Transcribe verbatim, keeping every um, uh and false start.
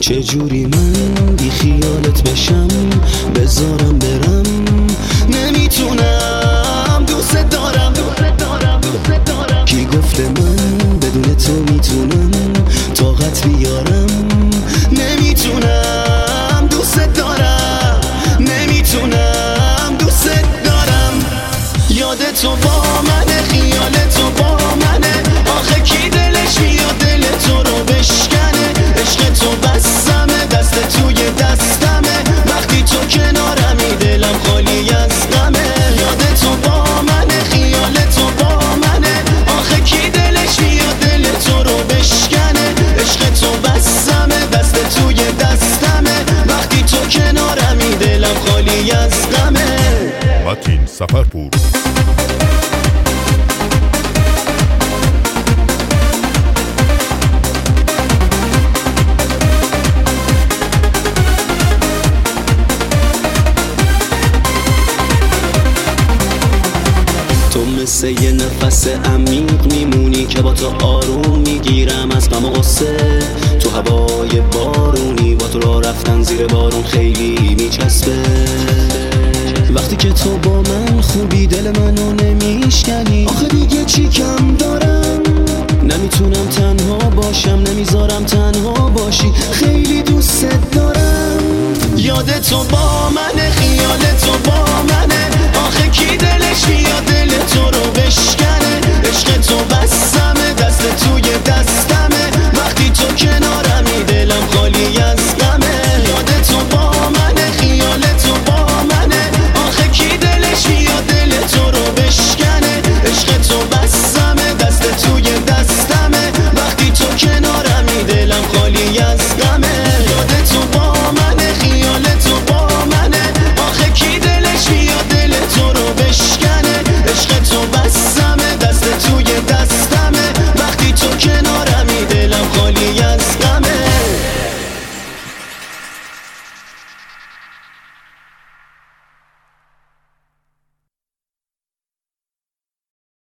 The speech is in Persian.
چجوری من بی خیالت بشم، بذارم برم، نمیتونم. دوست دارم دوست دارم دوست دارم. کی گفته من بدون تو میتونم طاقت بیارم؟ نمیتونم. دوست دارم نمیتونم. دوست دارم. یاد تو با منه، خیال تو با منه. آخه کی دلش میاد دل تو رو بشکنه؟ عشق تو بستمه، دست توی دستمه. وقتی تو کنارمی دلم خالی از غمه. یاد تو با منه، خیال تو با منه. آخه کی دلش میاد دل تو رو بشکنه؟ عشق تو بستمه، دست توی دستمه. وقتی تو کنارمی دلم خالی از غمه. متین سفرپور. تو مثل یه نفس عمیق میمونی که با تو آروم میگیرم از غم و غصه. تو هوای بارونی، با تو راه رفتن زیر بارون خیلی میچسبه. وقتی که تو با من خوبی دل منو نمیشکنی. آخه دیگه چی کم دارم؟ نمیتونم تنها باشم، نمیذارم تنها باشی. خیلی دوست دارم. یاد تو با منه، خیال تو با منه. آخه کی دلش میاد